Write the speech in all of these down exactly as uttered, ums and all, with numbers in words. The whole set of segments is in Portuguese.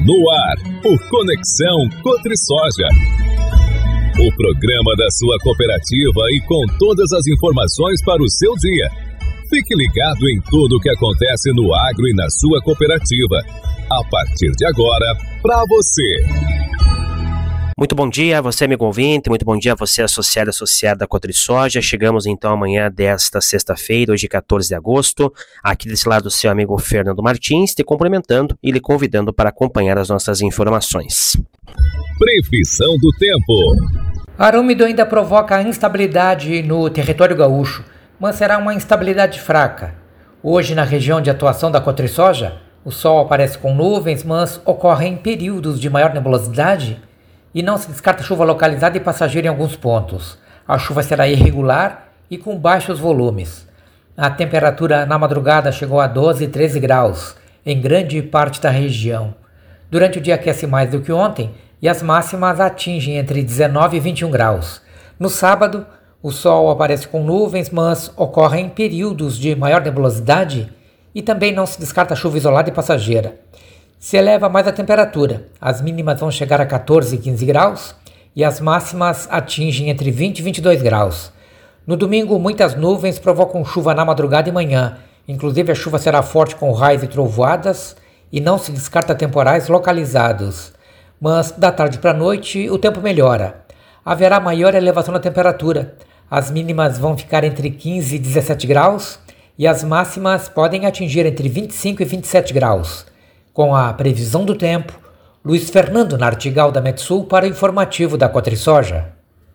No ar, o Conexão Cotrisoja. O programa da sua cooperativa e com todas as informações para o seu dia. Fique ligado em tudo o que acontece no agro e na sua cooperativa. A partir de agora, para você. Muito bom dia a você, amigo ouvinte, muito bom dia a você, associado e associada da Cotrisoja. Chegamos então amanhã desta sexta-feira, hoje quatorze de agosto, aqui desse lado o seu amigo Fernando Martins, te cumprimentando e lhe convidando para acompanhar as nossas informações. Previsão do tempo. Ar úmido ainda provoca instabilidade no território gaúcho, mas será uma instabilidade fraca. Hoje, na região de atuação da Cotrisoja, o sol aparece com nuvens, mas ocorrem períodos de maior nebulosidade e não se descarta chuva localizada e passageira em alguns pontos. A chuva será irregular e com baixos volumes. A temperatura na madrugada chegou a doze e treze graus em grande parte da região. Durante o dia aquece mais do que ontem e as máximas atingem entre dezenove e vinte e um graus. No sábado, o sol aparece com nuvens, mas ocorrem períodos de maior nebulosidade e também não se descarta chuva isolada e passageira. Se eleva mais a temperatura, as mínimas vão chegar a quatorze e quinze graus e as máximas atingem entre vinte e vinte e dois graus. No domingo, muitas nuvens provocam chuva na madrugada e manhã, inclusive a chuva será forte com raios e trovoadas e não se descarta temporais localizados. Mas da tarde para a noite o tempo melhora. Haverá maior elevação na temperatura, as mínimas vão ficar entre quinze e dezessete graus e as máximas podem atingir entre vinte e cinco e vinte e sete graus. Com a previsão do tempo, Luiz Fernando Nartigal da Metsul para o informativo da Cotrisoja.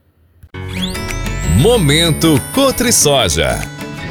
Momento Cotrisoja.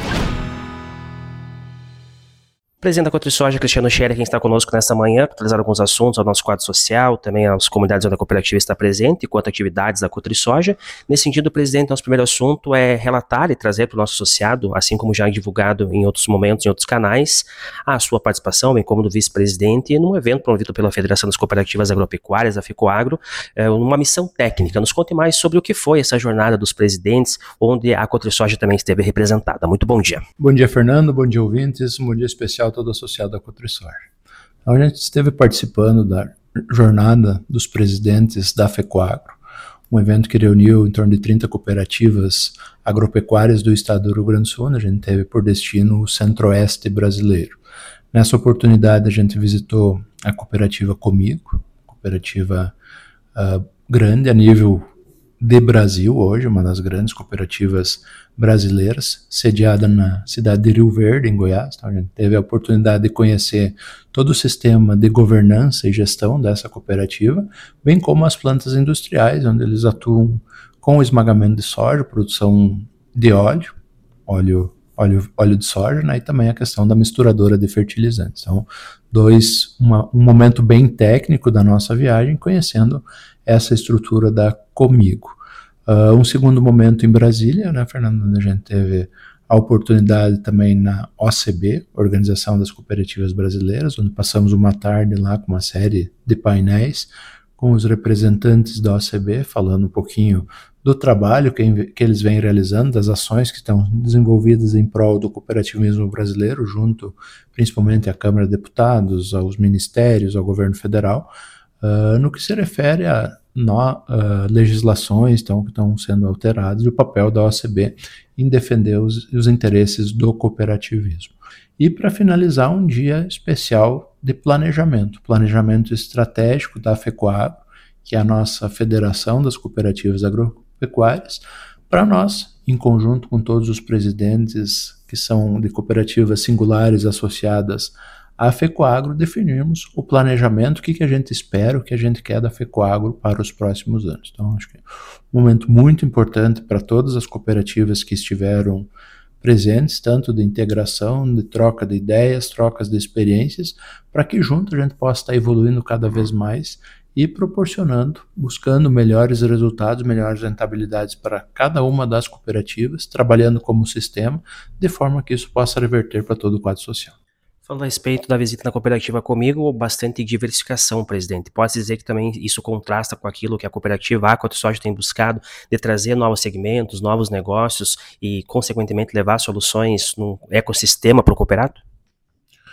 Presidente da Cotrisoja, Cristiano Scherer, quem está conosco nessa manhã para trazer alguns assuntos ao nosso quadro social, também às comunidades onde a cooperativa está presente, quanto atividades da Cotrisoja. Nesse sentido, presidente, nosso primeiro assunto é relatar e trazer para o nosso associado, assim como já divulgado em outros momentos, em outros canais, a sua participação, bem como do vice-presidente, num evento promovido pela Federação das Cooperativas Agropecuárias, a FECOAGRO, uma missão técnica. Nos conte mais sobre o que foi essa jornada dos presidentes, onde a Cotrisoja também esteve representada. Muito bom dia. Bom dia, Fernando, bom dia, ouvintes, um bom dia especial todo associado à Cotrisoja. Então, a gente esteve participando da jornada dos presidentes da FECOAGRO, um evento que reuniu em torno de trinta cooperativas agropecuárias do estado do Rio Grande do Sul, onde a gente teve por destino o centro-oeste brasileiro. Nessa oportunidade a gente visitou a cooperativa Comigo, cooperativa uh, grande a nível de Brasil hoje, uma das grandes cooperativas brasileiras, sediada na cidade de Rio Verde, em Goiás. Então a gente teve a oportunidade de conhecer todo o sistema de governança e gestão dessa cooperativa, bem como as plantas industriais, onde eles atuam com o esmagamento de soja, produção de óleo, óleo, óleo, óleo de soja, né, e também a questão da misturadora de fertilizantes. Então, dois, uma, um momento bem técnico da nossa viagem, conhecendo essa estrutura da Comigo. Uh, um segundo momento em Brasília, né, Fernando, onde a gente teve a oportunidade também na O C B, Organização das Cooperativas Brasileiras, onde passamos uma tarde lá com uma série de painéis com os representantes da O C B, falando um pouquinho do trabalho que, que eles vêm realizando, das ações que estão desenvolvidas em prol do cooperativismo brasileiro, junto principalmente à Câmara de Deputados, aos ministérios, ao governo federal, uh, no que se refere a no, uh, legislações então, que estão sendo alteradas e o papel da O C B em defender os, os interesses do cooperativismo. E para finalizar, um dia especial de planejamento, planejamento estratégico da FECOAGRO, que é a nossa Federação das Cooperativas Agropecuárias, para nós, em conjunto com todos os presidentes que são de cooperativas singulares associadas à FECOAGRO, definirmos o planejamento, o que, que a gente espera, o que a gente quer da FECOAGRO para os próximos anos. Então, acho que é um momento muito importante para todas as cooperativas que estiveram presentes, tanto de integração, de troca de ideias, trocas de experiências, para que junto a gente possa estar evoluindo cada vez mais e proporcionando, buscando melhores resultados, melhores rentabilidades para cada uma das cooperativas, trabalhando como sistema, de forma que isso possa reverter para todo o quadro social. Falando a respeito da visita na cooperativa Comigo, bastante diversificação, presidente. Pode dizer que também isso contrasta com aquilo que a cooperativa a Cotrisoja tem buscado, de trazer novos segmentos, novos negócios e, consequentemente, levar soluções num ecossistema para o cooperado?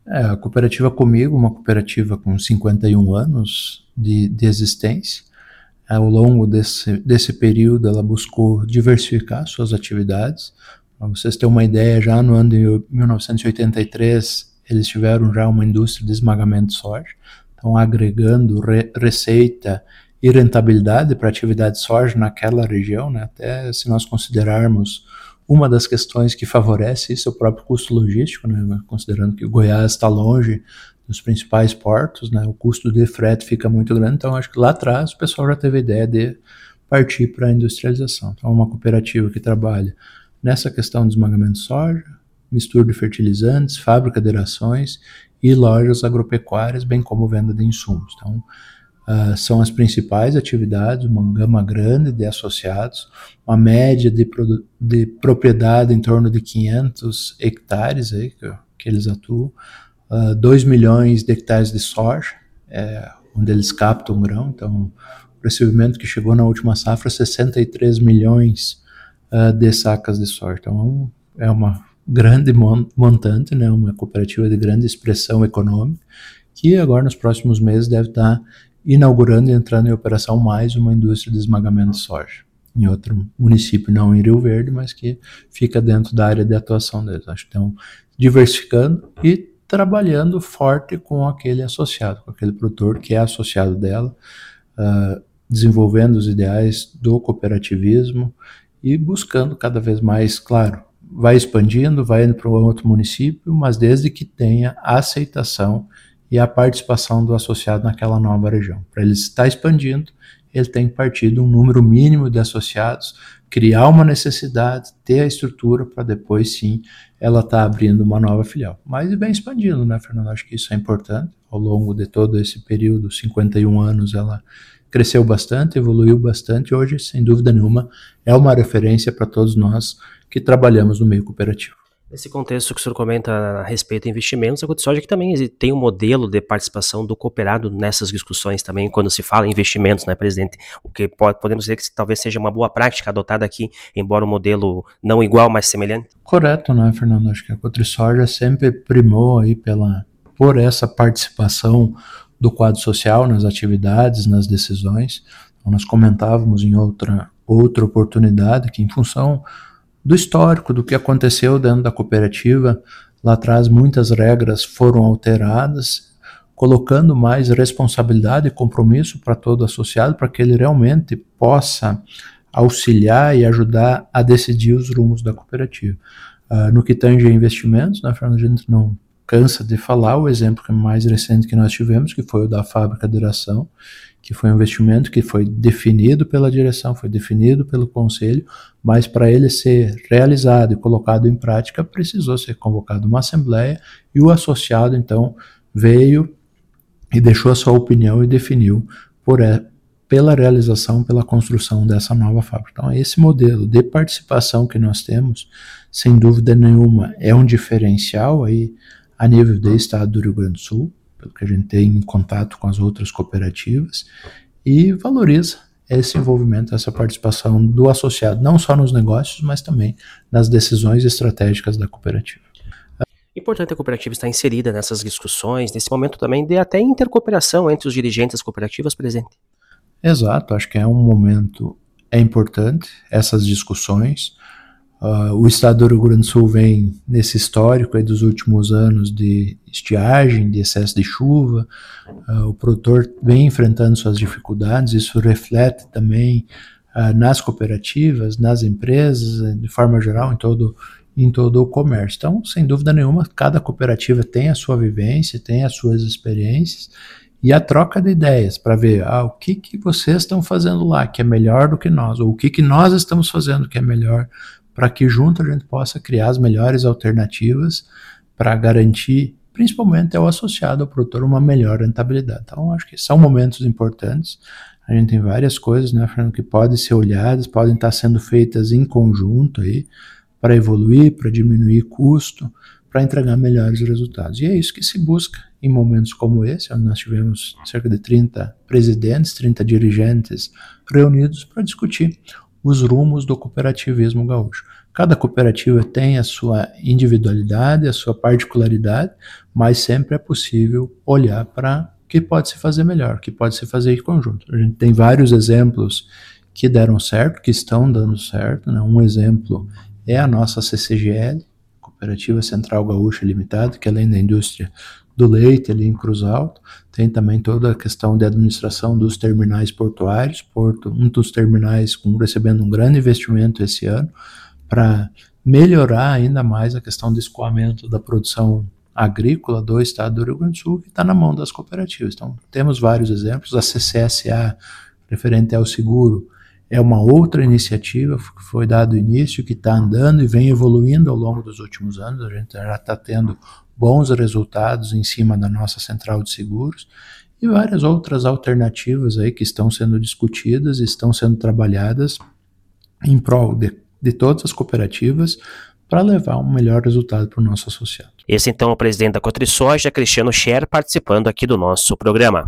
É, a cooperativa Comigo, uma cooperativa com cinquenta e um anos de, de existência. Ao longo desse, desse período, ela buscou diversificar suas atividades. Para vocês terem uma ideia, já no ano de mil novecentos e oitenta e três, eles tiveram já uma indústria de esmagamento de soja, então agregando re, receita e rentabilidade para a atividade de soja naquela região, né? Até se nós considerarmos uma das questões que favorece isso é o próprio custo logístico, né? Considerando que o Goiás está longe dos principais portos, né? O custo de frete fica muito grande, então acho que lá atrás o pessoal já teve a ideia de partir para a industrialização. Então é uma cooperativa que trabalha nessa questão de esmagamento de soja, mistura de fertilizantes, fábrica de rações e lojas agropecuárias, bem como venda de insumos. Então uh, são as principais atividades, uma gama grande de associados, uma média de, de propriedade em torno de quinhentos hectares aí, que, que eles atuam, uh, dois milhões de hectares de soja, é, onde eles captam grão. Então o recebimento que chegou na última safra, sessenta e três milhões uh, de sacas de soja. Então é uma grande montante, né, uma cooperativa de grande expressão econômica, que agora nos próximos meses deve estar inaugurando e entrando em operação mais uma indústria de esmagamento de soja, em outro município, não em Rio Verde, mas que fica dentro da área de atuação deles. Acho que estão diversificando e trabalhando forte com aquele associado, com aquele produtor que é associado dela, uh, desenvolvendo os ideais do cooperativismo e buscando cada vez mais, claro, vai expandindo, vai indo para um outro município, mas desde que tenha a aceitação e a participação do associado naquela nova região. Para ele estar expandindo, ele tem que partir de um número mínimo de associados, criar uma necessidade, ter a estrutura para depois sim ela estar abrindo uma nova filial. Mas vem expandindo, né, Fernando? Acho que isso é importante. Ao longo de todo esse período, cinquenta e um anos, ela cresceu bastante, evoluiu bastante. Hoje, sem dúvida nenhuma, é uma referência para todos nós que trabalhamos no meio cooperativo. Nesse contexto que o senhor comenta a respeito de investimentos, a CotriSoja que também tem um modelo de participação do cooperado nessas discussões também, quando se fala em investimentos, né, presidente? O que pode, podemos dizer que talvez seja uma boa prática adotada aqui, embora um modelo não igual, mas semelhante? Correto, né, Fernando? Acho que a CotriSoja sempre primou aí pela, por essa participação do quadro social nas atividades, nas decisões. Então, nós comentávamos em outra, outra oportunidade que, em função do histórico, do que aconteceu dentro da cooperativa, lá atrás muitas regras foram alteradas, colocando mais responsabilidade e compromisso para todo associado, para que ele realmente possa auxiliar e ajudar a decidir os rumos da cooperativa. Uh, no que tange a investimentos, né, Fernando, a gente não cansa de falar o exemplo mais recente que nós tivemos, que foi o da fábrica de ração, que foi um investimento que foi definido pela direção, foi definido pelo conselho, mas para ele ser realizado e colocado em prática, precisou ser convocada uma assembleia e o associado, então, veio e deixou a sua opinião e definiu por, pela realização, pela construção dessa nova fábrica. Então, esse modelo de participação que nós temos, sem dúvida nenhuma, é um diferencial aí a nível do estado do Rio Grande do Sul, pelo que a gente tem em contato com as outras cooperativas, e valoriza esse envolvimento, essa participação do associado, não só nos negócios, mas também nas decisões estratégicas da cooperativa. Importante a cooperativa estar inserida nessas discussões, nesse momento também de até intercooperação entre os dirigentes das cooperativas presentes. Exato, acho que é um momento, é importante essas discussões. Uh, o estado do Rio Grande do Sul vem nesse histórico aí dos últimos anos de estiagem, de excesso de chuva, uh, o produtor vem enfrentando suas dificuldades, isso reflete também uh, nas cooperativas, nas empresas, de forma geral, em todo, em todo o comércio. Então, sem dúvida nenhuma, cada cooperativa tem a sua vivência, tem as suas experiências, e a troca de ideias para ver ah, o que, que vocês estão fazendo lá que é melhor do que nós, ou o que, que nós estamos fazendo que é melhor, para que junto a gente possa criar as melhores alternativas para garantir, principalmente ao associado, ao produtor, uma melhor rentabilidade. Então, acho que são momentos importantes. A gente tem várias coisas, né, Fernando, que podem ser olhadas, podem estar sendo feitas em conjunto aí, para evoluir, para diminuir custo, para entregar melhores resultados. E é isso que se busca em momentos como esse, onde nós tivemos cerca de trinta presidentes, trinta dirigentes reunidos para discutir os rumos do cooperativismo gaúcho. Cada cooperativa tem a sua individualidade, a sua particularidade, mas sempre é possível olhar para o que pode se fazer melhor, o que pode se fazer em conjunto. A gente tem vários exemplos que deram certo, que estão dando certo, né? Um exemplo é a nossa C C G L, Cooperativa Central Gaúcha Limitada, que além da indústria do leite ali em Cruz Alta, tem também toda a questão de administração dos terminais portuários, Porto, um dos terminais com, recebendo um grande investimento esse ano, para melhorar ainda mais a questão do escoamento da produção agrícola do estado do Rio Grande do Sul, que está na mão das cooperativas. Então, temos vários exemplos. A C C S A, referente ao seguro, é uma outra iniciativa que foi dado início, que está andando e vem evoluindo ao longo dos últimos anos. A gente já está tendo bons resultados em cima da nossa central de seguros e várias outras alternativas aí que estão sendo discutidas e estão sendo trabalhadas em prol de, de todas as cooperativas para levar um melhor resultado para o nosso associado. Esse então é o presidente da Cotrisoja, Cristiano Scher, participando aqui do nosso programa.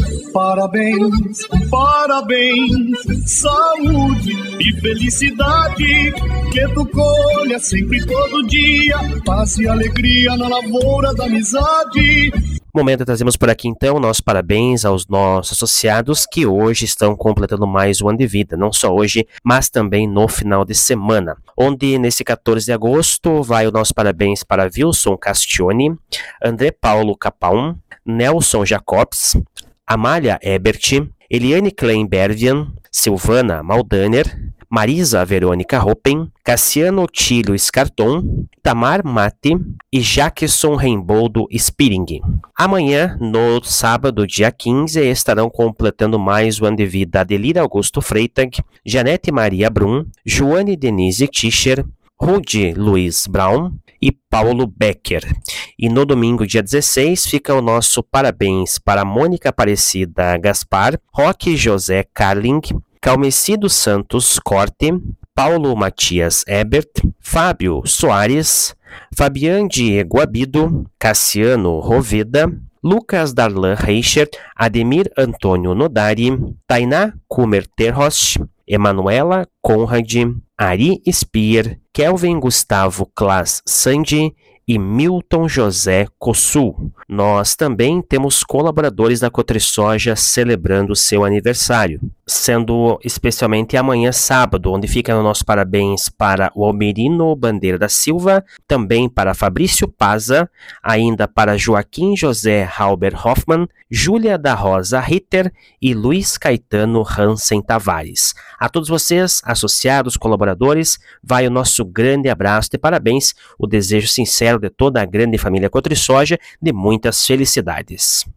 Parabéns, parabéns, saúde e felicidade, que tu colha sempre todo dia, paz e alegria na lavoura da amizade. Momento, trazemos por aqui então nossos parabéns aos nossos associados que hoje estão completando mais um ano de vida, não só hoje, mas também no final de semana, onde nesse quatorze de agosto vai o nosso parabéns para Wilson Castione, André Paulo Capão, Nelson Jacobs, Amália Ebert, Eliane Kleinbervian, Silvana Maldaner, Marisa Verônica Hoppen, Cassiano Tílio Scarton, Tamar Mate e Jackson Reimboldo Spiring. Amanhã, no sábado, dia quinze, estarão completando mais um ano de vida Adelira Augusto Freitag, Janete Maria Brum, Joane Denise Tischer, Rudy Luiz Brown e Paulo Becker. E no domingo, dia dezesseis, fica o nosso parabéns para Mônica Aparecida Gaspar, Roque José Carling, Calmecido Santos Corte, Paulo Matias Ebert, Fábio Soares, Fabian Diego Abido, Cassiano Roveda, Lucas Darlan Reicher, Ademir Antônio Nodari, Tainá Kumer Terhost, Emanuela Conrad, Ari Spier, Kelvin Gustavo Klaas Sandi e Milton José Cossul. Nós também temos colaboradores da Cotrisoja celebrando seu aniversário, sendo especialmente amanhã sábado, onde fica o nosso parabéns para o Almerino Bandeira da Silva, também para Fabrício Paza, ainda para Joaquim José Halber Hoffmann, Júlia da Rosa Ritter e Luiz Caetano Hansen Tavares. A todos vocês, associados, colaboradores, vai o nosso grande abraço de parabéns, o desejo sincero de toda a grande família Cotrisoja de muitas felicidades.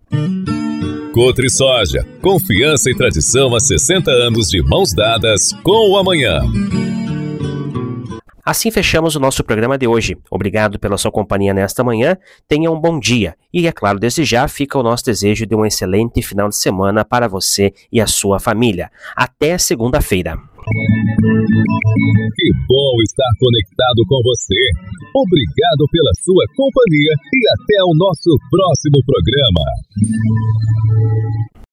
Cotrisoja, confiança e tradição há sessenta anos de mãos dadas com o amanhã. Assim fechamos o nosso programa de hoje. Obrigado pela sua companhia nesta manhã. Tenha um bom dia. E, é claro, desde já fica o nosso desejo de um excelente final de semana para você e a sua família. Até segunda-feira. Que bom estar conectado com você. Obrigado pela sua companhia e até o nosso próximo programa.